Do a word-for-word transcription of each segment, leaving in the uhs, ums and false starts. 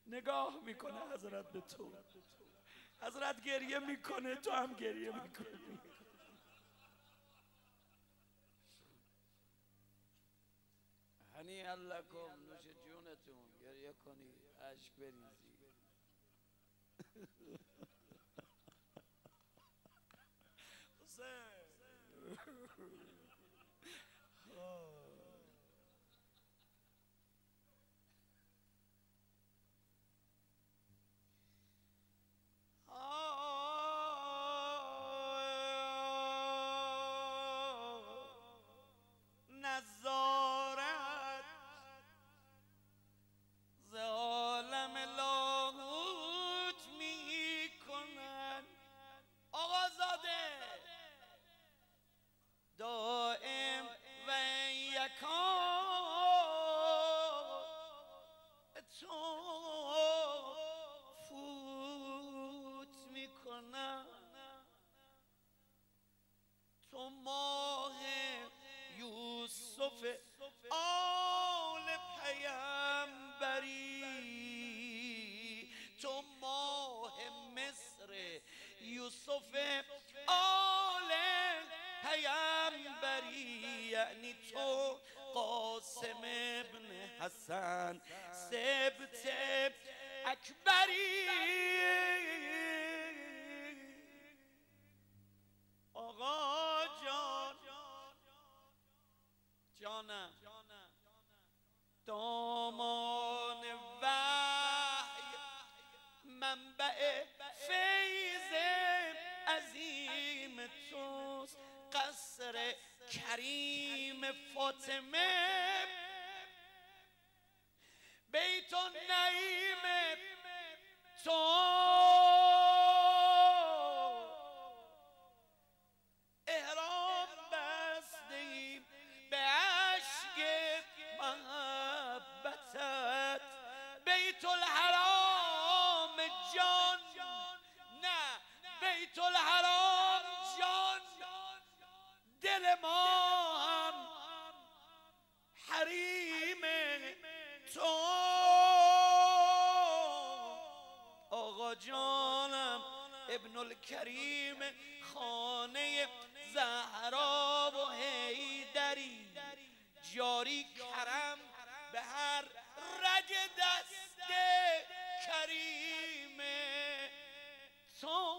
نگاه میکنه حضرت به تو، حضرت گریه میکنه، تو هم گریه میکنی. هنی لکم، نوش جونتون، گریه کنی، اشک بریزی. حسین نظارت ز عالم لاهوت می کنن. آقازاده دائم و یکان تو فوت می کنن. تو ماه یوسف آل پیمبری، تو ماه مصر یوسف آل پیمبری، یعنی تو قاسم ابن حسن سبت اکبری. آقا جان جانم دامان وحی منبع فیض عظیم توست. قصر کریم فاطمه بیت النعیم تو، احرام بستیم به عشق محبتت. بیت الحرام جان، نه بیت الحرام جان، دل ما هم حریم تو. آقا جانم ابن الکریم خانه زهرا و حیدری، جاری کرم به هر رگ دست کریم تو.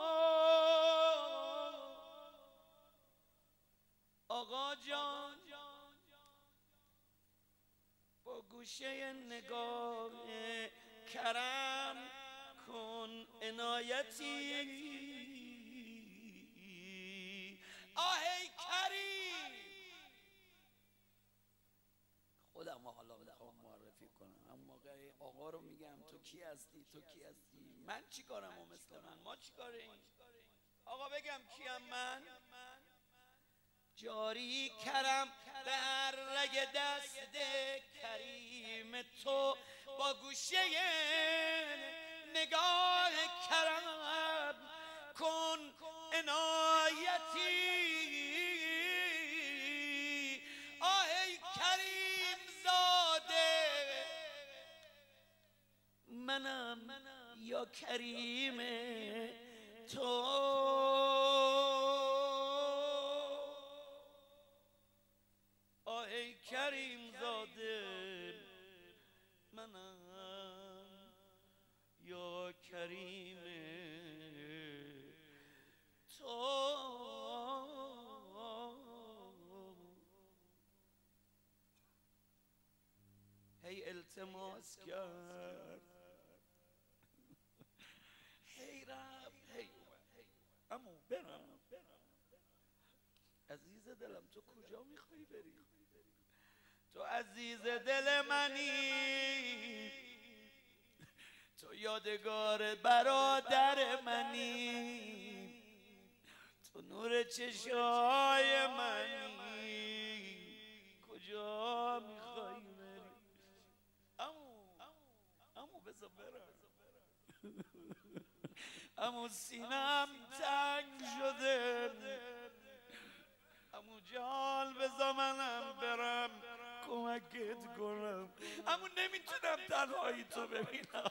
آقا جان با گوشه نگاه کرم کن عنایتی. آهی کریم، خودم حالا میخوام معرفی کنم. اما موقع آقا رو میگم تو کی هستی، تو کی هستی، من چی کارم و مثل من، ما چی کاریم. آقا بگم کیم من؟ جاری کرم به هر رگ دست کریم تو، با گوشه نگاه کرم کن عنایتی. آهی کریم زاده منم یا کریم تو. آهی کریم زاده منم یا کریم تو. هی التماس کرد، هی رفت، هی امو برم. عزیز دلم تو کجا میخوای بری؟ تو عزیز دل منی، تو یادگار برادر منی، تو نور چشای منی، کجا میخوای بری؟ امو امو بذار برم، امو سینم تنگ شده، امو جان بذار منم برم. کمکت کنم، اما نمیتونم تنهایی تو ببینم.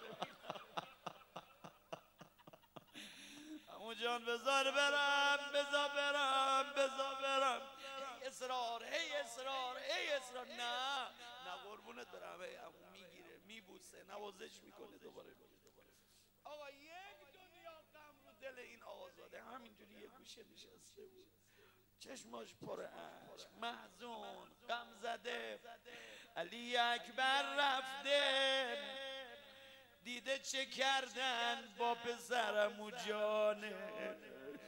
عمو جان بذار برم، بذار برم، بذار برم. هی اصرار، هی اصرار، هی اصرار. نه نه قربونت برم. هی عمو میگیره، میبوسه، نوازش میکنه. دوباره آقا یک دنیا غم رو دل این آقازاده همینجوری یه گوشه نشسته بود، چشماش پر اشک، محزون، غم زده. علی اکبر رفته، دیده چه کردن با پسرم و جانه.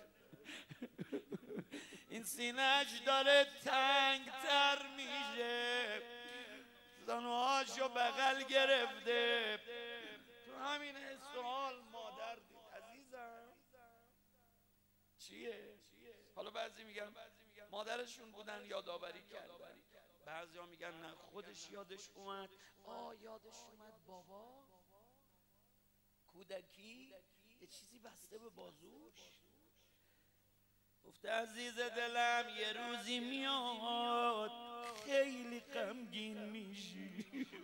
این سینه‌اش داره تنگ تر میشه، زانوهاشو بغل گرفته. تو همین سوال مادر دید. عزیزم چیه؟ حالا بعضی میگن مادرشون بودن یادآوری کردن، بعضی ها میگن نه خودش یادش اومد. آه یادش اومد بابا کودکی یه چیزی بسته به بازوش. گفته عزیز دلم یه روزی میاد خیلی غمگین میشی.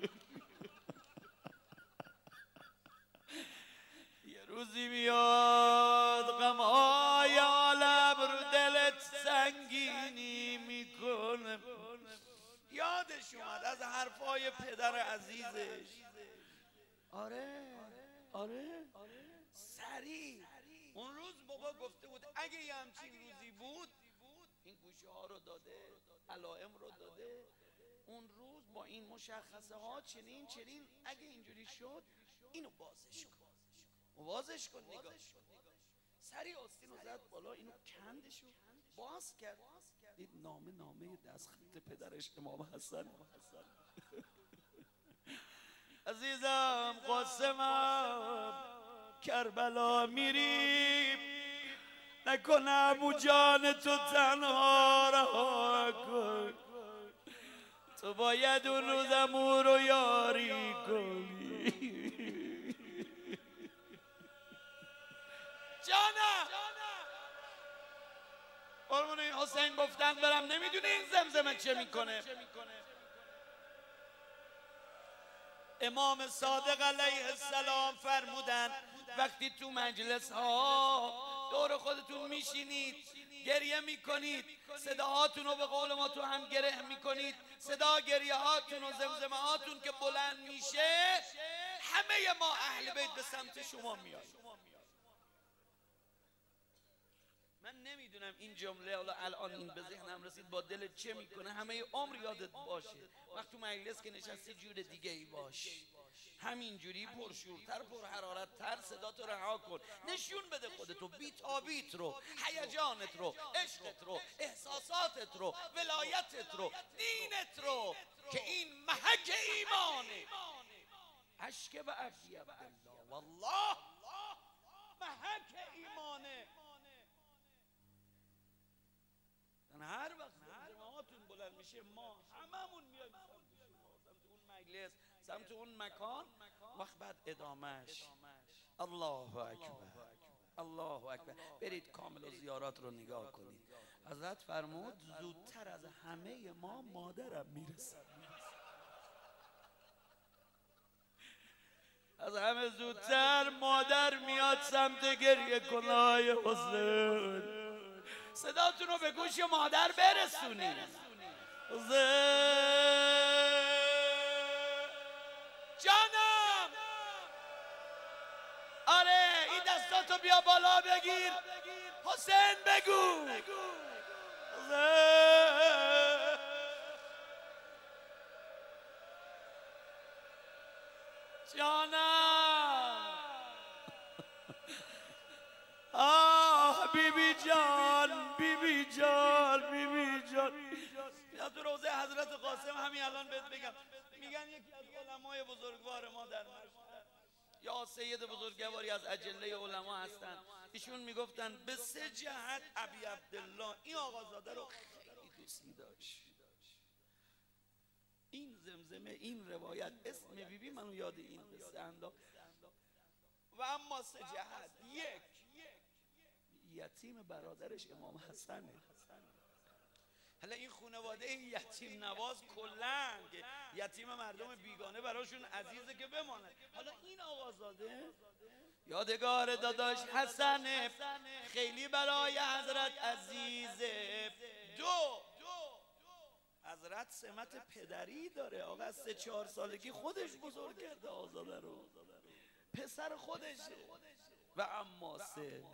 یه روزی میاد غمهای عالم رو دلت سنگینی میکنه. یادش اومد از حرفای پدر عزیزش. آره آره سریع اون روز بابا گفته بود اگه یه همچین روزی بود این گوشه ها رو داده، علائم رو داده. اون روز با این مشخصه ها چنین چنین، اگه اینجوری شد اینو بازش کن، بازش کن. نگاه سریع آستین رو زد بالا، اینو کندش رو باز کرد، دید نامه نامه دستخط پدرش امام حسن. عزیزم قاسمم کربلا میری، نکنه ابو جان تو تنها رها کن، تو باید اون روز امو رو یاری کنی. جانم قربون این حسین گفتن برم، نمیدونه این زمزمه چه میکنه. امام صادق علیه السلام فرمودن وقتی تو مجلس ها دور خودتون میشینید گریه میکنید، صداهاتون رو به قول ما تو هم گره میکنید، صدا گریه هاتون و زمزمه هاتون که بلند میشه، همه ما اهل بیت به سمت شما میاد. من نمیدونم این جمله حالا الان این به ذهنم رسید با دل چه میکنه. همه عمر یادت باشه وقت تو مجلس که نشستی جور دیگه ای باش، همینجوری پرشورتر پر حرارت تر صدا تو رها کن، نشون بده خودتو، بیتابیت رو، هیجانت رو، عشقت رو، احساساتت رو، ولایتت رو، دینت رو، که این محک ایمانه. اشک به ابی عبدالله والله محک ایمانه. هر وقت زمزمه‌هاتون بلند میشه ما هممون میایم سمت اون مجلس، سمت اون مکان. وقت بعد ادامهش الله اکبر الله اکبر. برید کامل و زیارات رو نگاه کنید. حضرت فرمود زودتر از همه ما مادرم میرسه، از همه زودتر مادر میاد سمت گریه کنای حسین. صداتون رو به گوش مادر برسونید. جانم آره این دستاتو بیا بالا بگیر، حسین بگو. جانم آه بیبی جان بیبی جان بیبی جان. یا تو روزه حضرت قاسم همین الان بهت بگم، میگن یکی از علمای بزرگوار ما در مشهد یا سید بزرگواری از اجله علما هستن، ایشون میگفتن به سه جهت ابی عبدالله این آقازاده رو خیلی دوستی داشت. این زمزمه این روایت اسم بیبی منو یاد این قصه انداخت. و اما سه جهت، یک یتیم برادرش امام حسنه. حالا این خانواده یتیم نواز کلن که یتیم مردم بیگانه براشون عزیزه که بمانه. حالا این آقازاده یادگار داداش حسن خیلی برای حضرت عزیزه. دو حضرت سمت پدری داره. آقا از سه چهار سالگی خودش بزرگ کرده آزاده رو، پسر خودشه. و اما سه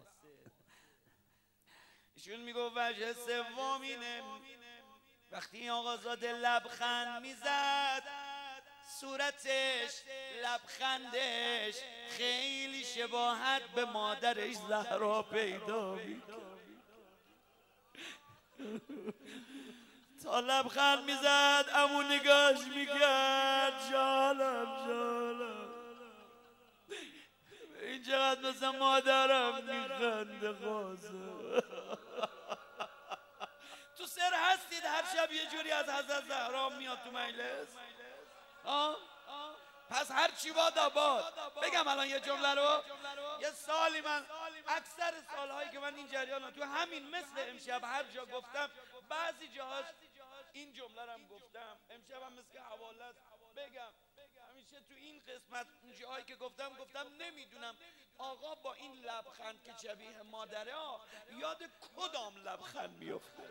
ایشون میگو وجه سومینه وقتی این آقازاده لبخند میزد صورتش لبخندش خیلی شباهت به مادرش زهرا پیدا میکرد. تا لبخند میزد عمو نگاش میکرد جالم جالم این چقدر مثل مادرم میخنده خازه. تو سر هستید هر شب یه جوری از حضرت زهرا میاد تو مجلس؟ آه؟ پس هر چی باد آباد. بگم الان یه جمله رو. یه سالی من اکثر سالهایی که من این جریان تو همین مثل امشب هر جا گفتم بعضی جاهاش این جمله رو هم گفتم. امشب هم مثل که حواله است بگم. همیشه تو این قسمت جاهایی که گفتم گفتم نمیدونم آقا با این لبخند که شبیه مادره ها یاد کدام لبخند میفته.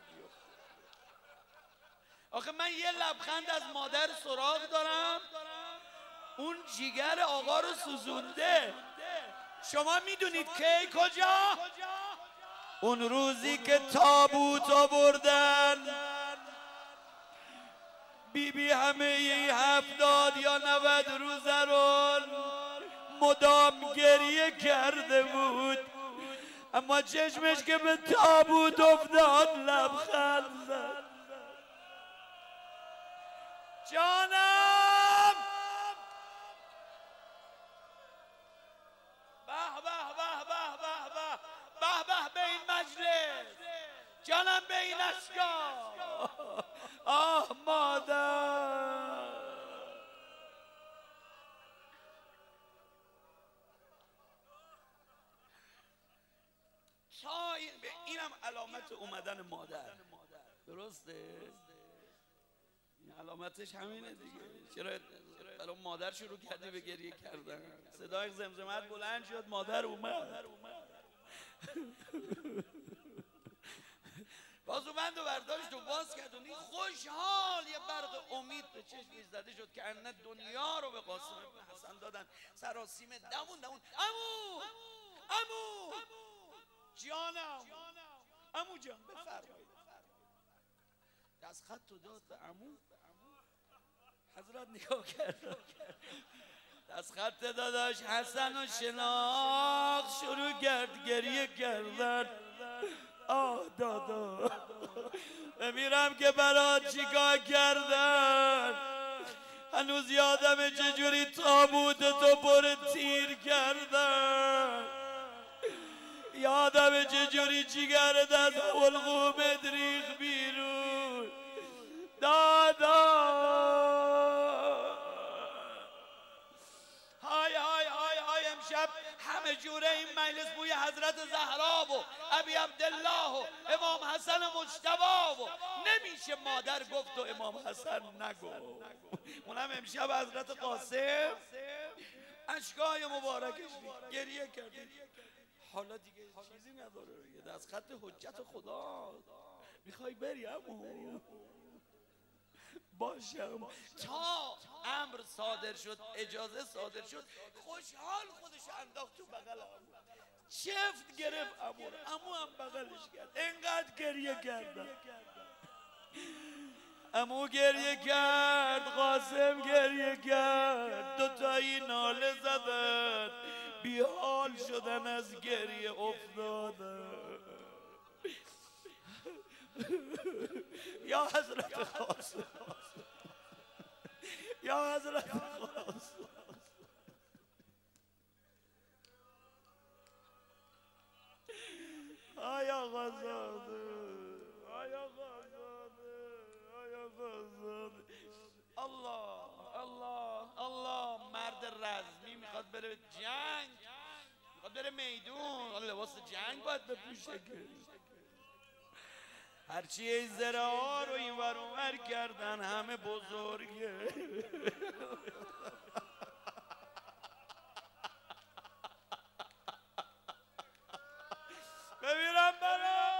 آخه من یه لبخند از مادر سراغ دارم اون جیگر آقا رو سوزونده. شما میدونید کی کجا؟ اون روزی که تابوت آوردن بی بی همه ی هفتاد یا نود روزه رو مدام گریه کرده بود اما چشمش که به تابوت افتاد لبخند زد. جانم به به به به به به به به به این مجلس، جانم به این اشکال. آه مادر تا این اینم علامت اومدن مادر. درسته؟ علامتش همینه دیگه. چرا برای مادر شروع کردی به گریه کردن؟ صدای زمزمت بلند شد مادر اومد. بازوبند و برداشت و باز کرد و خوشحال یه برق امید به چشمش زده شد که انه دنیا رو به قاسم ابن حسن دادن. سراسیم دمون دمون امو امو جانم امو جان بفرمایید. دست خط و داد به عمو. حضرت نگاه کرد دست خط داداش حسن و شناخت شروع کرد گریه کردن. آه دادا بمیرم که برات چیکار کردن. هنوز یادم چجوری تابوت تو پر تیر کردن. یادم چجوری جیگرت از حلقومت ریخ بیرون. دادا های های های های امشب همه جوره این مجلس بوی حضرت زهرا و ابی عبدالله و امام حسن مجتبی و نمیشه مادر گفت و امام حسن نگو. اونم امشب حضرت قاسم اشکای مبارکش گریه کرد. حالا دیگه چیزی نداره. دست خط حجت خدا. میخوای بری عمو؟ باشم. تا امر صادر شد اجازه صادر شد خوشحال خودش انداخت تو بغل عمو. چفت گرفت عمو. عمو هم بغلش کرد. انقدر گریه کردن. عمو گریه کرد قاسم گریه کرد. دوتایی ناله زدن بیحال شدن از گریه افتادن. یا حضرت قاسم یا حضرت قاسم آیا غزاده آیا غزاده آیا غزاده. الله الله الله مرد رزمی میخواد بره جنگ، میخواد بره میدون. لباس جنگ باید بپوشه. هرچی ای زره ها رو این ور اون ور کردن همه بزرگه. ببینم برا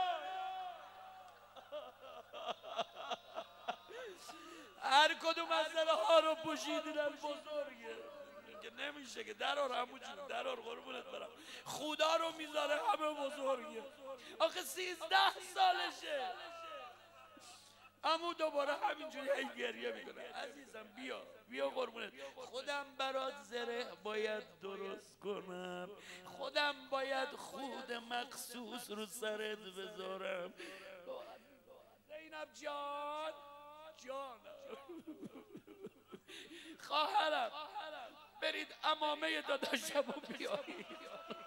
هر کدوم از زره ها رو پوشیدن بزرگه که نمیشه که درار همونجور درار قربونت برم خدا رو میذاره همه بزرگه. آخه سیزده سالشه امو دوباره همینجوری هی گریه میکنه. عزیزم بیا بیا قربونت، خودم برات زره باید درست کنم، خودم باید خود مخصوص رو سرت بذارم. زینب جان جانم خواهرم برید عمامه داداشم رو بیارید.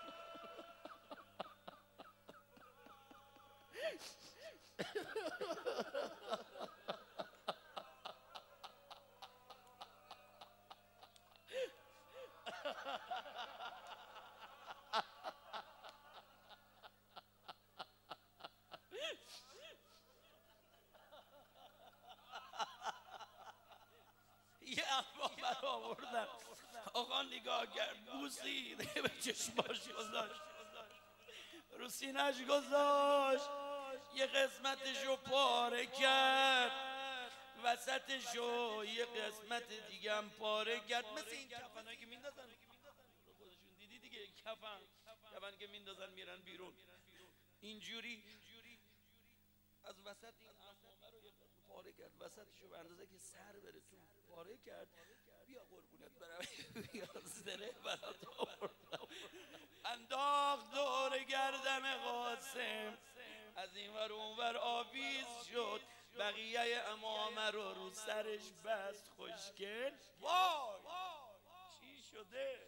یه عمامه رو آوردن، آقا نگاه کرد بوسید به چشماش گذاشت رو سینه‌اش گذاشت یه قسمتشو پاره کرد وسطشو یه قسمت دیگه هم پاره کرد. مثل این کفنایی که میندازن خودشون دیدی دیگه، کفن کفن که میندازن میرن بیرون اینجوری از وسط این عمامه رو یه پاره کرد وسطشو به اندازه که سر بره تو پاره کرد. بیا قربونت برم بیا زره برات آوردم انداخت دور گردن قاسم از این ور اون ور آویز شد بقیه عمامه رو رو سرش بست خوشگل. وای چی شده؟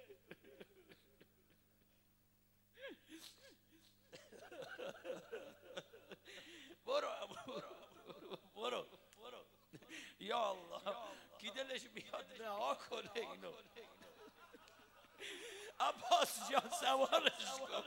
برو برو برو یا الله کی دلش بیاد رها کنه اینو. عباس جان سوارش کن.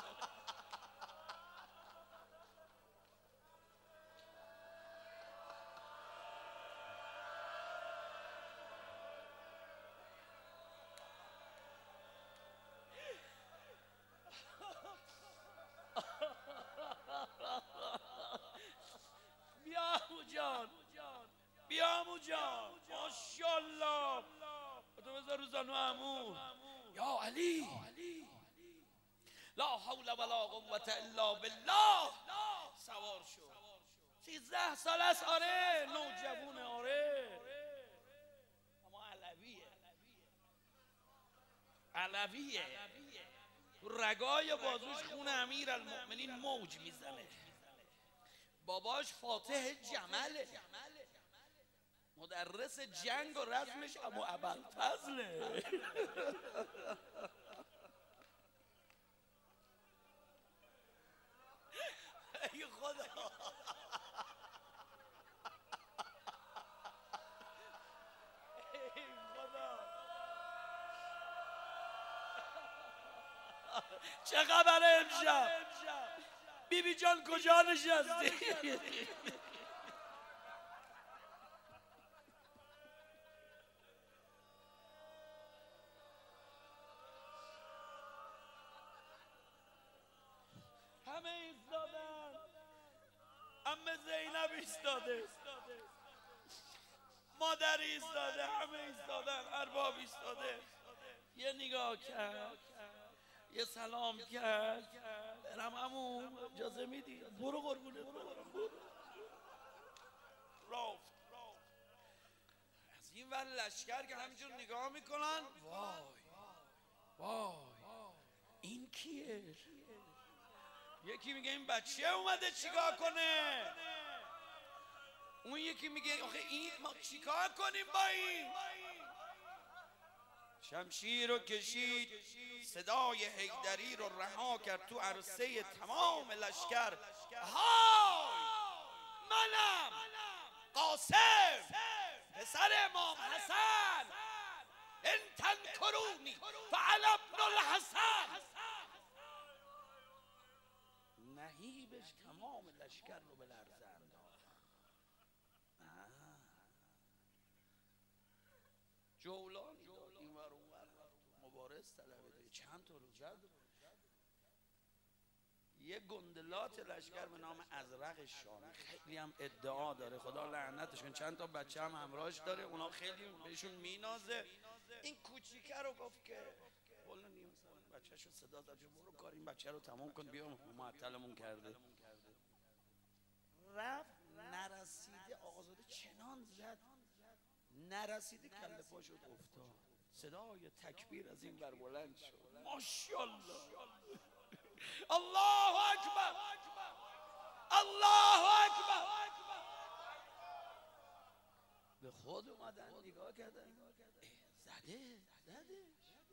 بیا عمو جان بیا عمو جان ماشاءالله تو بذار رو زانو عمو. یا علی لا حول ولا قوة الا بالله سوار شو. سیزده سال است آره نوجوانه آره اما علویه علویه رگای بازوش خون امیر المؤمنین موج میزنه. باباش فاتح جمله مدرس جنگ و رزمش اما ابوالفضله. ای خدا ای خدا چه خبره امشب؟ بیبی جان کجا نشستی؟ همه ایستادن عمه زینب ایستاده مادر ایستاده همه ایستادن ارباب ایستاده. یه نگاه کرد یه سلام کرد برم عمو اجازه میدی؟ برو قربونت برم برو. رفت از این ور لشکر که همینجور نگاه میکنن وای وای این کیه؟ یکی میگه این بچه اومده چیکار کنه، اون یکی میگه آخه این ما چیکار کنیم با این. شمشیر رو کشید صدای حیدری رو رها کرد تو عرصه تمام لشکر. های منم قاسم پسر امام حسن ان تنکرونی فعلی ابن الحسن. نهیبش تمام لشکر لشکر رو به لرزه انداخت. جولان داد این ور اون ور، مبارز طلبه، چند تا رو زد. یه گندلات لشکر به نام ازرق شامی، خیلی هم ادعا داره، خدا لعنتش کنه، چند تا بچه هم همراهش داره، اونا خیلی بهشون مینازه. این کوچیکه رو گفت که بولا نیم سال بچه‌شو صدا زد، برو کار این بچه رو تمام کن بیا، معطلمون کرده. رفت نرسیده، آقازاده چنان زد نرسیده، کله پا شد افتاد. صدای تکبیر از این بر بلند شد. ماشاءالله، الله اکبر، الله اکبر. به خود اومدن نگاه کردن، زده زده.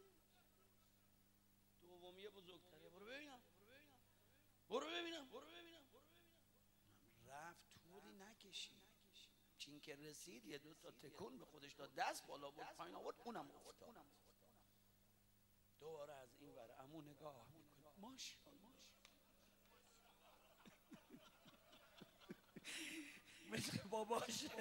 دومیه بزرگتره، برو ببینم برو ببینم برو ببینم. رفت طولی نکشید، چین که رسید یه دو تا تکون به خودش داد، دست بالا بود پایین آورد، اونم افتاد. دوباره از این ور عمو نگاه میکنه، ماشاءالله مثل باباشه.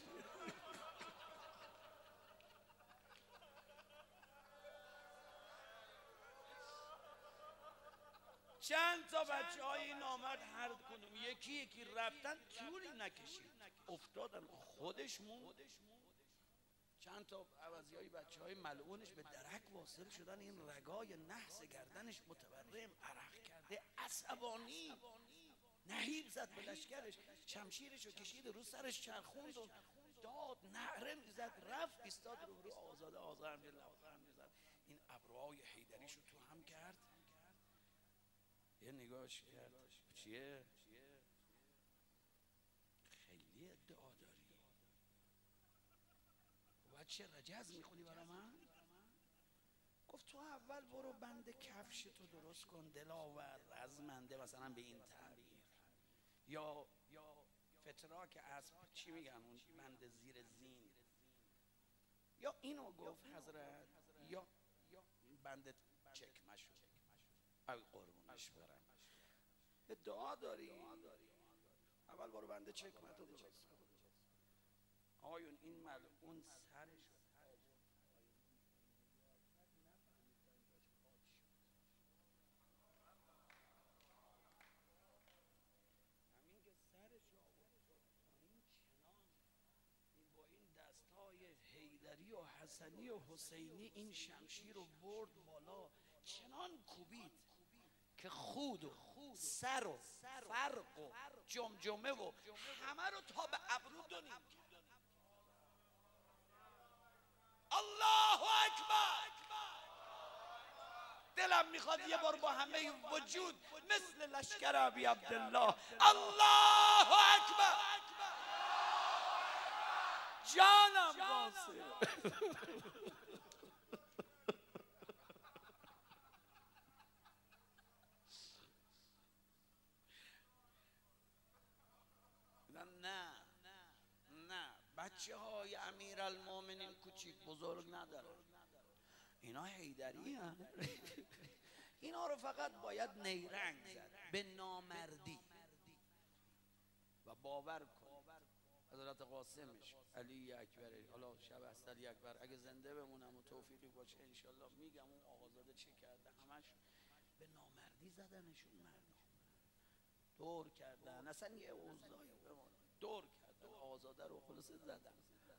چند تا بچه های نامرد هر کدوم یکی یکی رفتن، طولی نکشید افتادن، خودش موند. چند تا عوضی های بچه های ملعونش به درک واصل شدن، این رگای نحس گردنش متورم، عرق کرده، عصبانی، نهیب زد به لشکرش، شمشیرش رو کشید رو سرش چرخوند و داد، نعره میزد، رفت ایستاد رو رو آزاده. آزاده هم لبخند میزد، این ابروهای حیدریش رو تو هم کرد، یه نگاهش کرد، چیه؟ خیلی ادعا داری، باید چه رجز میخونی برا من؟ گفت تو اول برو بند کفش تو درست کن، دلاور رزمنده مثلا به این تعبیر، یا یا فتراک اسب، چی میگن اون بند زیر زین، یا اینو گفت حضرت، یا یا بند چکمه شد. ای قربونش برم، ادعا داری، اول برو بند چکمه تو درست کن. آیون این ملعون سرش حیدری و حسنی و حسینی این شمشیر رو برد بالا، چنان کوبید که خود و سر و فرق و جمجمه و همه رو تا به ابرو دو نیم کرد. الله اکبر. دلم میخواد یه بار با همه وجود مثل لشکر ابی عبدالله الله اکبر. جانم قاسم. نه نه بچه های امیرالمومنین کوچیک بزرگ ندارن، اینا حیدری هن. اینا رو فقط باید نیرنگ زد به نامردی. و باور کن حضرت قاسمش علی اکبر، حالا شب است علی اکبر، اگه زنده بمونم و توفیقی باشه انشالله میگم اون آقازاده چه کرده، همش به نامردی زدنشون، مردم دور کردن، اصلا یه اوضاعی دور کردن آقازاده رو، خلاصه زدن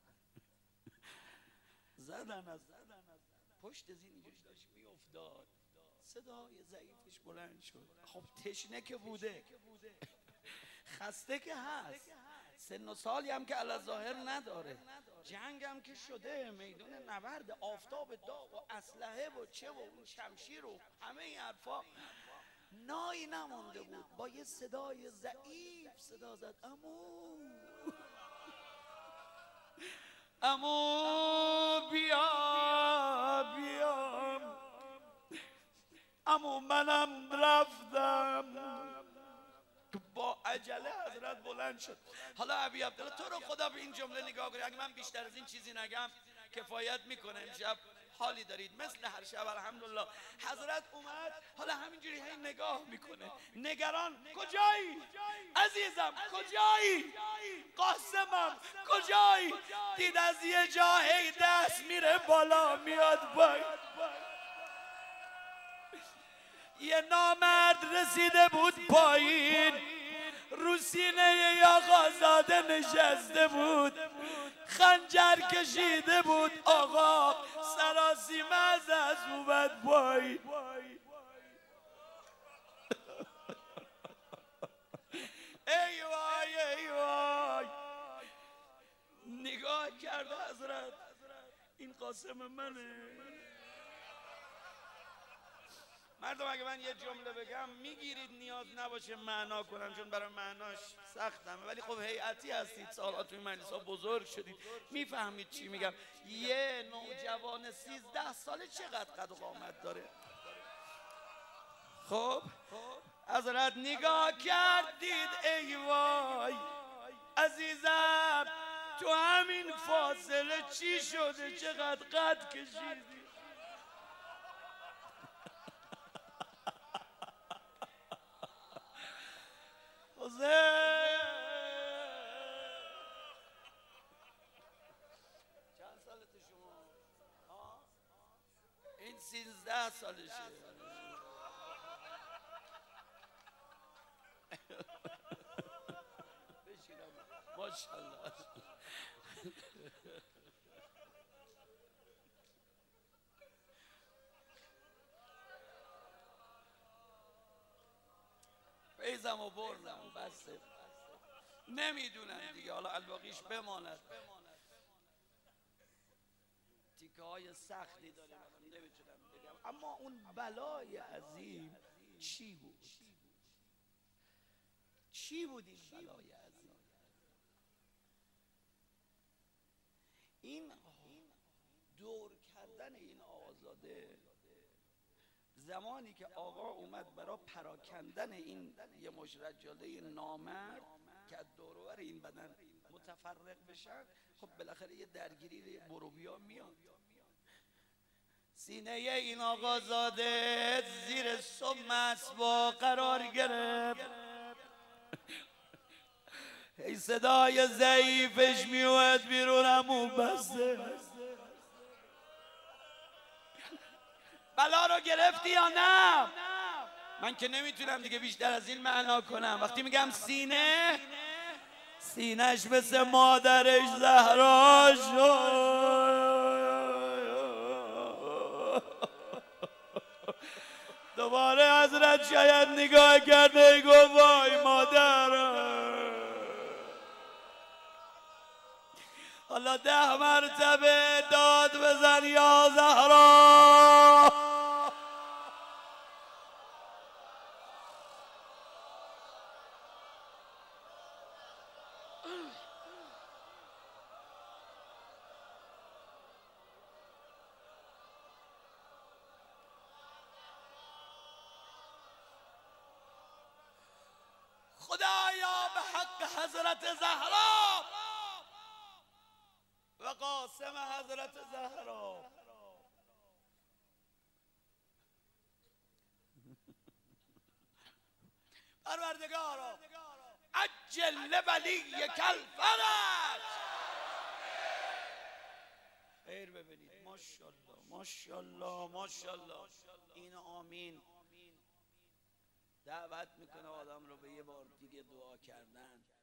زدن از پشت زین اینجوری داشت میافتاد، صدای ضعیفش بلند شد. خب تشنه که بوده، خسته که هست، سن و سالی هم که علی ظاهر نداره، جنگ هم که شده، میدون نبرد، آفتاب داغ و اسلحه و چه و اون شمشیر و همه این حرفا، نایی نمونده بود. با یه صدای ضعیف صدا زد عمو عمو بیا بیا عمو منم رفتم. با عجله حضرت بلند شد. حالا ابی عبدالله تو رو خدا به این جمله نگاه کنی، اگه من بیشتر از این چیزی نگم کفایت میکنه. امشب حالی دارید؟ مثل هر شب الحمدلله. حضرت اومد، حالا همینجوری هی نگاه میکنه، نگران. کجایی عزیزم؟ کجایی قاسمم؟ کجایی؟ دید از یه جا هی دست میره بالا میاد پایین. یه نامرد رسیده بود پایین، رو سینه یه آقازاده نشسته بود، خنجر کشیده بود. آقا سراسیمه از از اومد پایین. ای وای ای وای. نگاه کرده حضرت، این قاسم منه. مردم اگه من یه جمله بگم میگیرید، نیاز نباشه معنا کنم چون برای معناش سختمه، ولی خب هیئتی هستید، سالات توی مجلس‌ها بزرگ شدید، میفهمید چی میگم. یه نوجوان سیزده ساله چقدر قد و قامت داره؟ خب حضرت نگاه کردید، ای وای عزیزم تو همین فاصله چی شده؟ چقدر قد کشیدی؟ چند سالت شما؟ این سیزده سالشه. بشینم ماشاءالله. فیضم و بردم بسته، نمیدونم دیگه، حالا الباقیش بماند. تیکه های سختی داره نمیتونم بگم، اما اون بلای عظیم چی بود؟ چی بود این بلای عظیم؟ این دور کردن این آقازاده، زمانی که آقا اومد برای پراکندن این یه مش رجاله نامرد که از دور و بر این بدن متفرق بشن، خب بالاخره یه درگیری بروبیا میاد. سینه این آقازاده زیر سم اسبا قرار گرفت، ای صدای ضعیفش میومد بیرون، همو بسته. بلا رو گرفتی یا نه؟ من که نمیتونم دیگه بیشتر از این معنا کنم. وقتی میگم سینه، سینهش مثل مادرش زهرا شد. دوباره حضرت شاید نگاه کرده گفت وای مادرم. حالا ده مرتبه داد بزن یا زهرا. خدایا به حق حضرت زهرا و قاسم حضرت زهرا، پروردگارا عجل ولی کل فرج. خیر ببینید، ماشاءالله ماشاءالله ماشاءالله. این آمین دعوت میکنه آدم رو به یه بار دیگه دعا کردن.